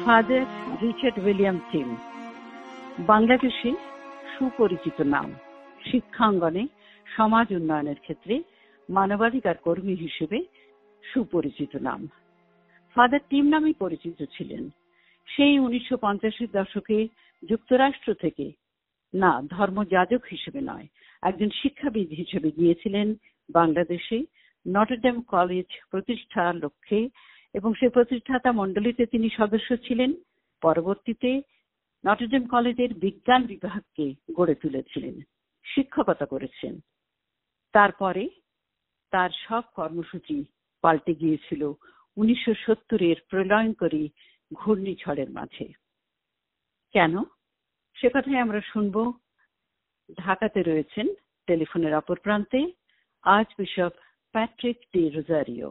Father Richard William team বাংলাদেশে সুপরিচিত নাম। শিক্ষাঙ্গনে সমাজ উন্নয়নের ক্ষেত্রে মানবাধিকার কর্মী হিসেবে সুপরিচিত নাম। ফাদার টিম নামে পরিচিত ছিলেন। সেই 1950-এর দশকে যুক্তরাষ্ট্র থেকে না ধর্মযাজক হিসেবে নয়, একজন শিক্ষাবিদ হিসেবে গিয়েছিলেন বাংলাদেশে নটরডেম কলেজ প্রতিষ্ঠার লক্ষ্যে, এবং সেই প্রতিষ্ঠাতা মণ্ডলীতে তিনি সদস্য ছিলেন। পরবর্তীতে নটরডেম কলেজের বিজ্ঞান বিভাগকে গড়ে তুলেছিলেন, শিক্ষকতা করেছেন। তারপরে তার সব কর্মসূচি পাল্টে গিয়েছিল 1970-এর প্রলয়ঙ্করী ঘূর্ণিঝড়ের মাঝে। কেন? সে কথাই আমরা শুনব। ঢাকাতে রয়েছেন টেলিফোনের অপর প্রান্তে archbishop Patrick D Rozario.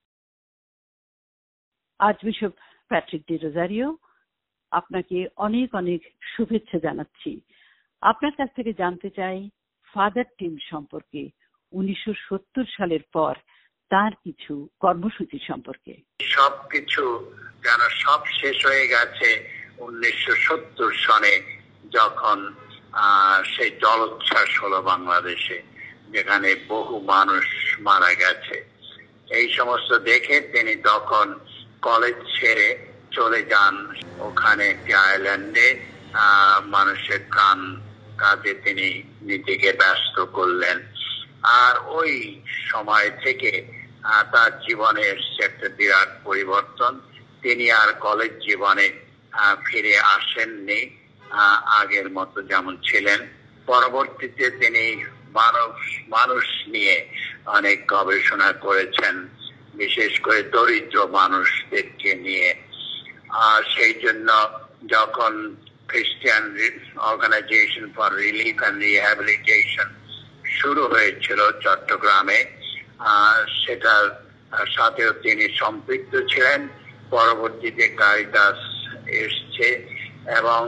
Archbishop Patrick D Rozario, আপনাকে অনেক অনেক শুভেচ্ছা জানাচ্ছি। আপনার কাছ থেকে জানতে চাই ফাদার টিম সম্পর্কে, 1970 সালের পর তার কিছু কর্মসূচি সম্পর্কে। সবকিছু যেন সব শেষ হয়ে গেছে 1970 সনে, যখন সেই জলোচ্ছ্বাস হলো বাংলাদেশে, যেখানে বহু মানুষ মারা গেছে। এই সমস্ত দেখে তিনি তখন কলেজ ছেড়ে চলে যান ওখানে একটি আইল্যান্ডে। মানুষের প্রাণ কাজে তিনি নিজেকে ব্যস্ত করলেন। আর ওই সময় থেকে তার জীবনের একটা বিরাট পরিবর্তন। তিনি আর কলেজ জীবনে ফিরে আসেননি আগের মতো যেমন ছিলেন। পরবর্তীতে তিনি মানুষ নিয়ে অনেক গবেষণা করেছেন, বিশেষ করে দরিদ্র মানুষদেরকে নিয়ে। আর সেই জন্য যখন Christian organization for relief and rehabilitation শুরু হয়েছিল চট্টগ্রামে, সেটার সাথেও তিনি সম্পৃক্ত ছিলেন। পরবর্তীতে কারিটাস এসছে এবং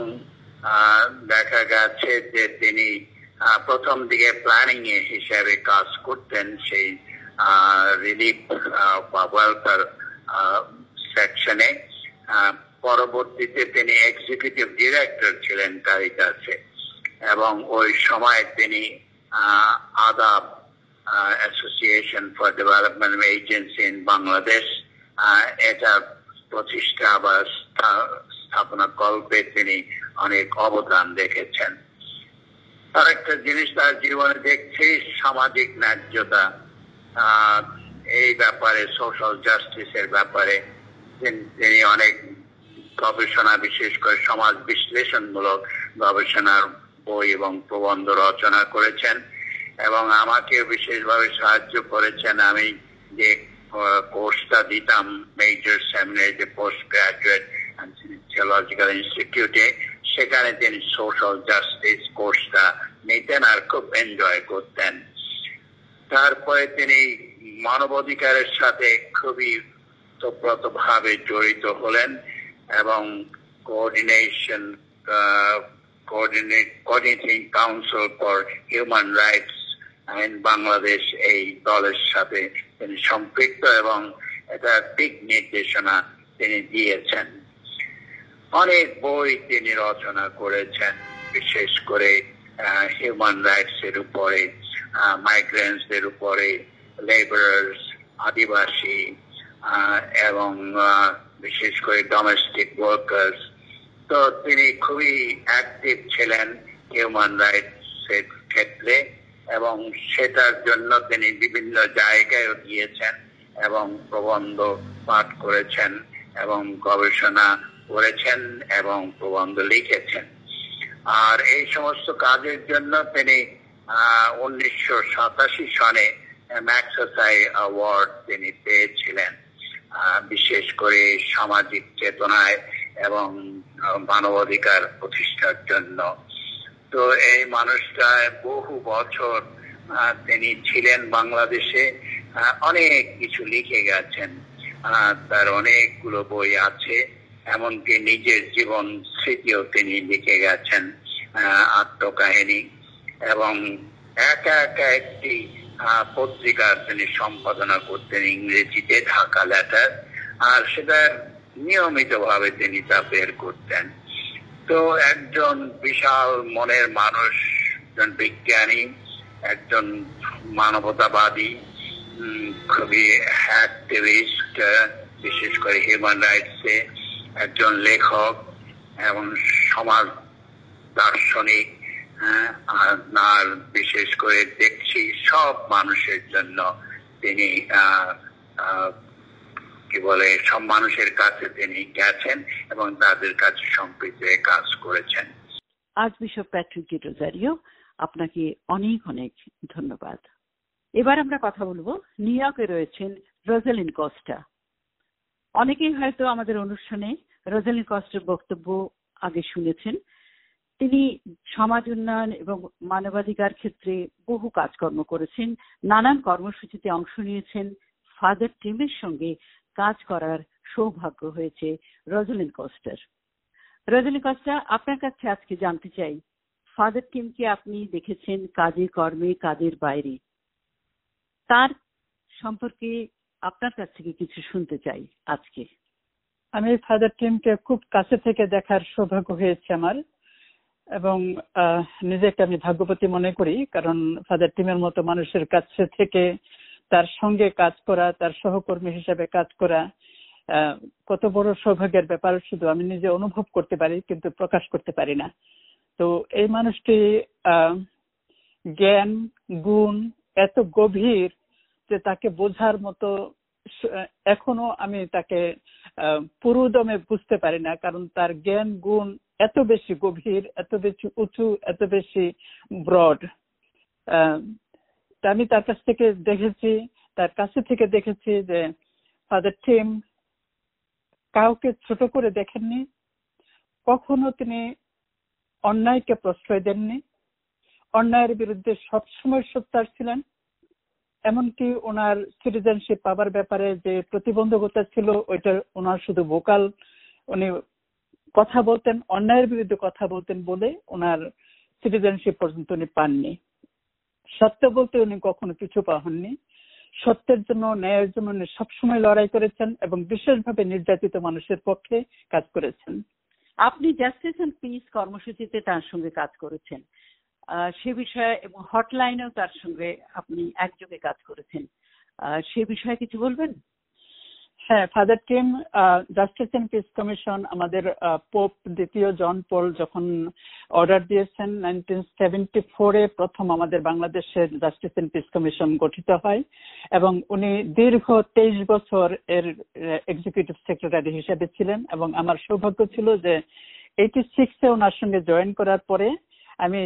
দেখা গেছে যে তিনি প্রথম দিকে প্ল্যানিং হিসেবে কাজ করতেন সেই রিলিফ বা ওয়েলফেয়ার সেকশনে। পরবর্তীতে তিনি এক্সিকিউটিভ ডিরেক্টর ছিলেন কারিটাসে, এবং ওই সময় তিনি ADAB association for development agency in Bangladesh এটা প্রতিষ্ঠা বা স্থাপনা কল্পে তিনি অনেক অবদান রেখেছেন। আরেকটা জিনিস তার জীবনে দেখছি সামাজিক ন্যায্যতা। এই ব্যাপারে সোশ্যাল জাস্টিসের ব্যাপারে তিনি অনেক গবেষণা, বিশেষ করে সমাজ বিশ্লেষণমূলক গবেষণার বই এবং প্রবন্ধ রচনা করেছেন, এবং আমাকে বিশেষভাবে সাহায্য করেছেন। আমি যে কোর্সটা দিতাম মেজর সেমিনারি, যে পোস্ট গ্রাজুয়েট থিওলজিক্যাল ইনস্টিটিউটে, সেখানে তিনি সোশ্যাল জাস্টিস কোর্সটা নিতেন আর খুব এনজয় করতেন। তারপরে তিনি মানবাধিকারের সাথে খুবই ওতপ্রোতভাবে জড়িত হলেন, এবং coordinating council for human rights in Bangladesh এই দলের সাথে তিনি সম্পৃক্ত, এবং এটা দিক নির্দেশনা তিনি দিয়েছেন। অনেক বই তিনি রচনা করেছেন, বিশেষ করে হিউম্যান রাইটস এর উপরে, মাইগ্রেন্টসদের উপরে, লেবারার্স, আদিবাসী, এবং বিশেষ করে ডোমেস্টিক ওয়ার্কার্স। তো তিনি খুবই অ্যাক্টিভ ছিলেন হিউম্যান রাইটস এর ক্ষেত্রে, এবং সেটার জন্য তিনি বিভিন্ন জায়গায় গিয়েছেন এবং প্রবন্ধ পাঠ করেছেন এবং গবেষণা করেছেন এবং প্রবন্ধ লিখেছেন। আর এই সমস্ত কাজের জন্য তিনি 1987 সনে ম্যাগসেসে অ্যাওয়ার্ড তিনি পেয়েছিলেন, বিশেষ করে সামাজিক চেতনায় এবং মানবাধিকার প্রতিষ্ঠার জন্য। তো এই মানুষটা বহু বছর তিনি ছিলেন বাংলাদেশে, অনেক কিছু লিখে গেছেন। তার অনেকগুলো বই আছে, এমনকি নিজের জীবন স্মৃতিও তিনি লিখে গেছেন, আত্মকাহিনী, এবং একা একা একটি পত্রিকা তিনি সম্পাদনা করতেন ইংরেজিতে, ঢাকা লেটার। আর সেটা নিয়মিতভাবে তিনি তা বের করতেন। তো একজন বিশাল মনের মানুষ, একজন বিজ্ঞানী, একজন মানবতাবাদী, খুবই অ্যাক্টিভিস্ট, বিশেষ করে হিউম্যান রাইটসে, একজন লেখক এবং সমাজ দার্শনিক, আর বিশেষ করে দেখছি সব মানুষের জন্য তিনি সব মানুষের কাছে তিনি গেছেন এবং তাদের কাছে সম্পৃক্ত কাজ করেছেন। আর্চবিশপ প্যাট্রিক ডি রোজারিও, আপনাকে অনেক অনেক ধন্যবাদ। এবার আমরা কথা বলবো নিউ ইয়র্কে রয়েছেন রোজালিন কস্টা। অনেকেই হয়তো আমাদের অনুষ্ঠানে রোজালিন কস্টার বক্তব্য আগে শুনেছেন। তিনি সমাজ উন্নয়ন এবং মানবাধিকার ক্ষেত্রে বহু কাজকর্ম করেছেন, নানান কর্মসূচিতে অংশ নিয়েছেন। ফাদার টিমের সঙ্গে কাজ করার সৌভাগ্য হয়েছে রোজালিন কস্টার। রোজালিন কস্টা, আপনার কাছে আজকে জানতে চাই, ফাদার টিমকে আপনি দেখেছেন কাজে কর্মে, কাজের বাইরে, তার সম্পর্কে আপনার কাছ থেকে কিছু শুনতে চাই আজকে। আমি ফাদার টিমকে খুব কাছে থেকে দেখার সৌভাগ্য হয়েছে আমার, এবং নিজেকে আমি ভাগ্যবতী মনে করি, কারণ ফাদার টিমের মতো মানুষের কাছে থেকে তার সঙ্গে কাজ করা, তার সহকর্মী হিসেবে কাজ করা কত বড় সৌভাগ্যের ব্যাপার শুধু আমি নিজে অনুভব করতে পারি, কিন্তু প্রকাশ করতে পারি না। তো এই মানুষটি জ্ঞান গুণ এত গভীর যে তাকে বোঝার মতো এখনো আমি তাকে পুরোদমে বুঝতে পারি না, কারণ তার জ্ঞান গুণ এত বেশি গভীর, এত বেশি উঁচু, এত বেশি ব্রড। আমি তার কাছ থেকে দেখেছি, তার কাছে থেকে দেখেছি যে ফাদার টিম কাউকে ছোট করে দেখেননি, কখনো তিনি অন্যায়কে প্রশ্রয় দেননি, অন্যায়ের বিরুদ্ধে সবসময় সোচ্চার ছিলেন। এমনকি ওনার সিটিজেনশিপ পাবার ব্যাপারে যে প্রতিবন্ধকতা ছিল, ওইটা ওনার শুধু ভোকাল, উনি কথা বলতেন, অন্যায়ের বিরুদ্ধে কথা বলতেন বলে ওনার সিটিজেনশিপ পর্যন্ত উনি পাননি। সত্য বলতে উনি কখনো পিছু পা হননি। সত্যের জন্য, ন্যায়ের জন্য উনি সবসময় লড়াই করেছেন এবং বিশেষভাবে নির্যাতিত মানুষের পক্ষে কাজ করেছেন। আপনি জাস্টিস এন্ড পিস কর্মসূচিতে তার সঙ্গে কাজ করেছেন, সে বিষয়ে, এবং হটলাইনেও তার সঙ্গে আপনি একযোগে কাজ করেছেন, সে বিষয়ে কিছু বলবেন? হ্যাঁ, father Tim justice and peace commission আমাদের পোপ দ্বিতীয় জন পল যখন অর্ডার দিয়েছেন 1974-এ প্রথম আমাদের বাংলাদেশের জাস্টিস এন্ড পিস কমিশন গঠিত হয়, এবং উনি দীর্ঘ 23 বছর এর এক্সিকিউটিভ সেক্রেটারি হিসেবে ছিলেন। এবং আমার সৌভাগ্য ছিল যে 86-এ ওনার সঙ্গে জয়েন করার পরে আমি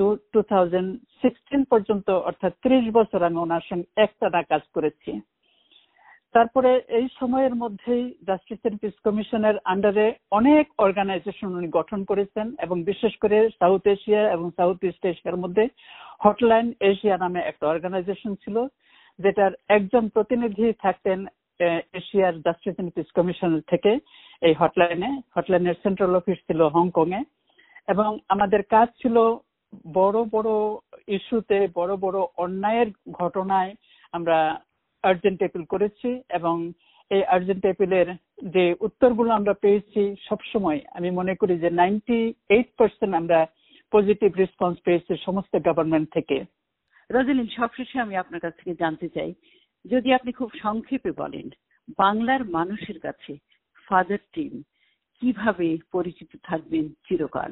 2016 পর্যন্ত, অর্থাৎ 30 বছর আমি ওনার সঙ্গে একটানা কাজ করেছি। তারপরে এই সময়ের মধ্যেই জাস্টিস এন্ড পিস কমিশনের আন্ডারে অনেক অর্গানাইজেশন উনি গঠন করেছেন, এবং বিশেষ করে সাউথ এশিয়া এবং সাউথ ইস্ট এশিয়ার মধ্যে হটলাইন এশিয়া নামে একটা অর্গানাইজেশন ছিল, যেটার একজন প্রতিনিধি থাকতেন এশিয়ার জাস্টিস এন্ড পিস কমিশনের থেকে এই হটলাইনের সেন্ট্রাল অফিস ছিল হংকং এ। এবং আমাদের কাজ ছিল বড় বড় ইস্যুতে, বড় বড় অন্যায়ের ঘটনায় আমরা আর্জেন্ট অ্যাপিল করেছি, এবং এই আর্জেন্ট অ্যাপিলের যে উত্তরগুলো আমরা পেয়েছি সবসময় আমি মনে করি যে 98% আমরা পজিটিভ রেসপন্স পেয়েছি সমস্ত গভর্নমেন্ট থেকে। রোজালিন, সবশেষে আমি আপনার কাছ থেকে জানতে চাই, যদি আপনি খুব সংক্ষেপে বলেন, বাংলার মানুষের কাছে ফাদার টিম কিভাবে পরিচিত থাকবেন চিরকাল?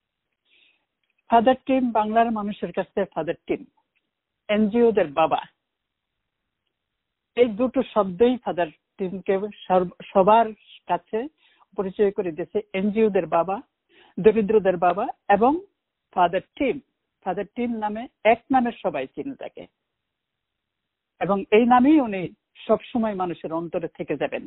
ফাদার টিম বাংলার মানুষের কাছে ফাদার টিম, এনজিওদের বাবা, এই দুটো শব্দই ফাদার টিমকে সবার কাছে পরিচয় করে দিয়েছে। এনজিওদের বাবা, দরিদ্রদের বাবা, এবং ফাদার টিম। ফাদার টিম নামে এক নামে সবাই চিনে তাকে, এবং এই নামেই উনি সবসময় মানুষের অন্তরে থেকে যাবেন।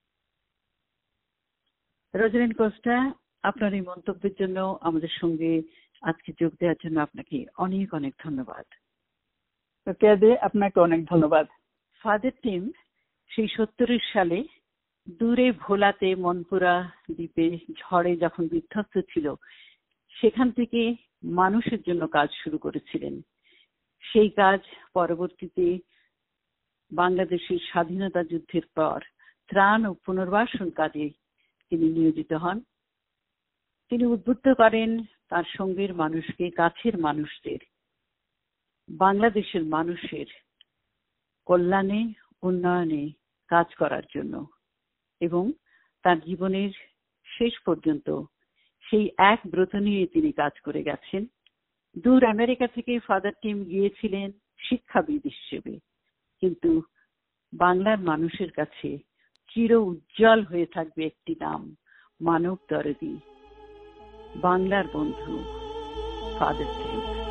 রোজালিন কস্টা, আপনার এই মন্তব্যের জন্য, আমাদের সঙ্গে আজকে যোগ দেওয়ার জন্য আপনাকে অনেক অনেক ধন্যবাদ। আপনাকে অনেক ধন্যবাদ। ফাদার টিম সেই 70 সালে দূরে ভোলাতে মনপুরা দ্বীপে ঝড়ে যখন বিধ্বস্ত ছিল, সেখান থেকে মানুষের জন্য কাজ শুরু করেছিলেন। সেই কাজ পরবর্তীতে বাংলাদেশের স্বাধীনতা যুদ্ধের পর ত্রাণ ও পুনর্বাসন কাজে তিনি নিয়োজিত হন। তিনি উদ্বুদ্ধ করেন তার সঙ্গের মানুষকে, কাছের মানুষদের বাংলাদেশের মানুষের কল্যাণে, উন্নয়নে কাজ করার জন্য, এবং তার জীবনের শেষ পর্যন্ত সেই এক ব্রত নিয়ে তিনি কাজ করে গেছেন। দূর আমেরিকা থেকে ফাদার টিম গিয়েছিলেন শিক্ষাবিদ হিসেবে, কিন্তু বাংলার মানুষের কাছে চির উজ্জ্বল হয়ে থাকবে একটি নাম, মানব দরদী, বাংলার বন্ধু ফাদার টিম।